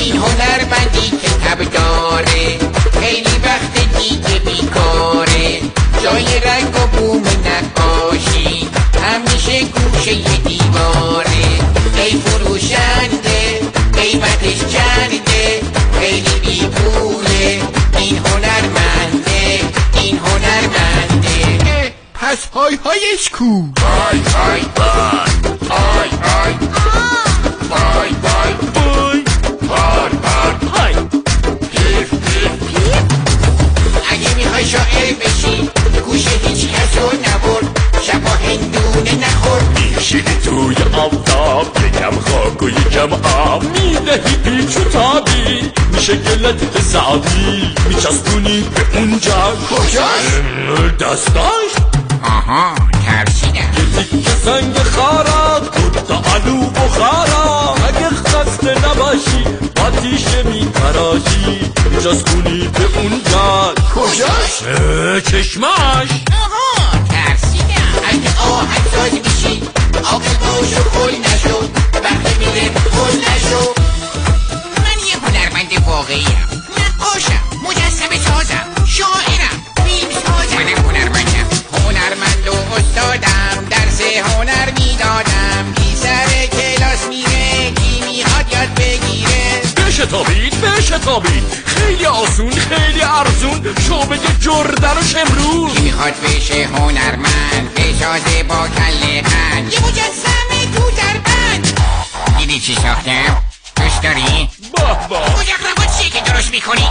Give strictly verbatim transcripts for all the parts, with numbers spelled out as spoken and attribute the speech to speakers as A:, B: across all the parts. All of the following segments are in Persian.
A: این هنرمندی که تب داره خیلی وقت دیگه بیکاره، جای رنگ و بوم نقاشی همیشه گوشه دیواره. ای فروشنده قیمتش چنده، خیلی بی پوله این هنرمنده، این هنرمنده.
B: پس های هایش کو؟
A: های های های های های های های های بار بار های پیف پیف پیف. اگه میخوای شاعر بشی گوش هیچ کس رو نبرد، شبا هندونه نخور.
C: میشینی توی آفتاب یکم خاک و یکم آب، میدهی پیچ و تابی میشه گلت حسابی، میچسبونی به اونجا
A: کجاش؟
C: دستاش؟
A: آها ترسیدم.
C: یه تیکه سنگ خارا کتا علو بخارا، اگه خسته نباشی با تیشه میتراشی، میچسبونی به اونجا
A: کجاش؟
C: چشماش.
A: آها ترسیدم. اگه آهنگ ساز میشی آقل باش و خل نشو، وقتی میره خل نشو. من یه هنرمند واقعیم، نقاشم، مجسمه سازم، شاعرم، فیلم سازم. منم هنرمندم، هنرمند و استادم، درس هنر میدادم. بی سر کلاس میره کی میخواد یاد بگیره.
C: بشتابید بشتابید، خیلی آسون خیلی ارزون، شعبه جردن و شمرون.
A: کی میخواد بشه هنرمند بسازه با کله قند، یه مجسمه تو در بند. دیدی چی ساختم؟ دوست داری؟
C: باه باه
A: مجقربات چیه که درست میکنی؟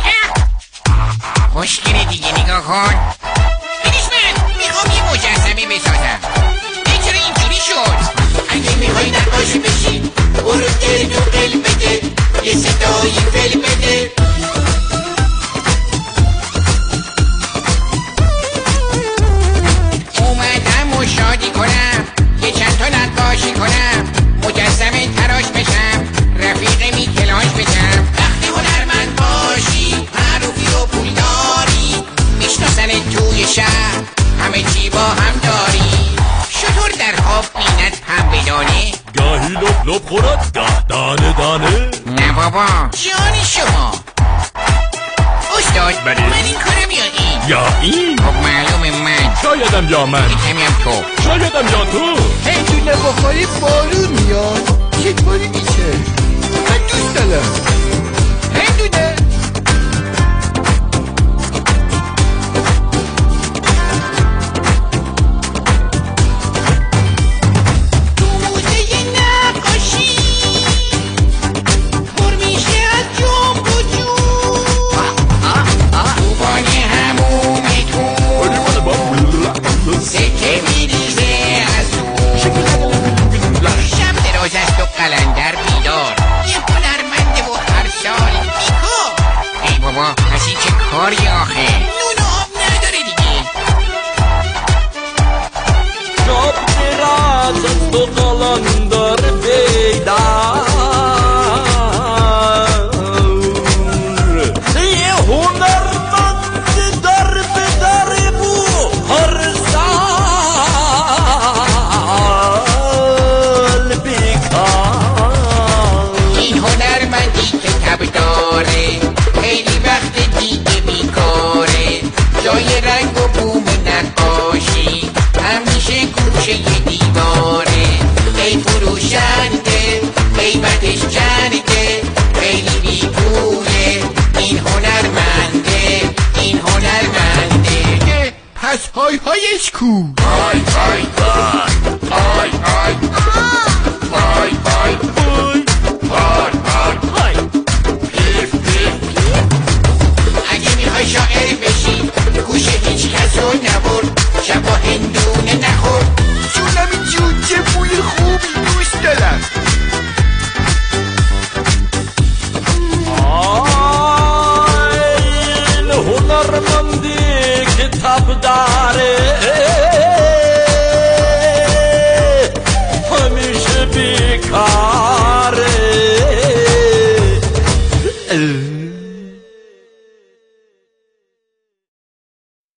A: خوشگله دیگه نگاه کن. ببینش من میخوام یه مجسمه بسازم. این چرا اینجوری شد؟ اگه میخوای نقاشی بشی برو گرد و قل بده، یه صدایی فل بده. اومدم و شادی کنم، یه چند تا نقاشی کنم، مجسمه تراش بشم، رفیق می کلاش بشم. وقتی هنرمند باشی معروفی و پولداری، میشناسن توی شهر همه چی با هم داری. شطور در خواب بیند پنبه دانه،
C: گاهی لب لب خورد گاه دانه دانه.
A: نه بابا جان شما استاد.
C: بله.
A: من این کارم یا این؟
C: یا این؟
A: خب معلومه من،
C: شایدم یا من،
A: کمی هم تو،
C: شایدم یا تو.
B: هندونه بخوری بارون میاد، چطوری میشه؟ من دوست دارم هندونه.
A: قلندر بیدار، یه هنرمنده و هر سال بیکار. ای بابا پس این چه کاری آخه؟ نون و آب نداره دیگه.
C: شب دراز است و قلندر بیدار، یه هنرمند در به در بو هر
A: خیلی وقت دیگه بیکاره، جای رنگ و بوم نقاشی همیشه گوشه دیواره. ای فروشنده قیمتش چنده، خیلی بی پوله این هنرمنده، این هنرمنده.
B: پس های هایش کو؟
A: های های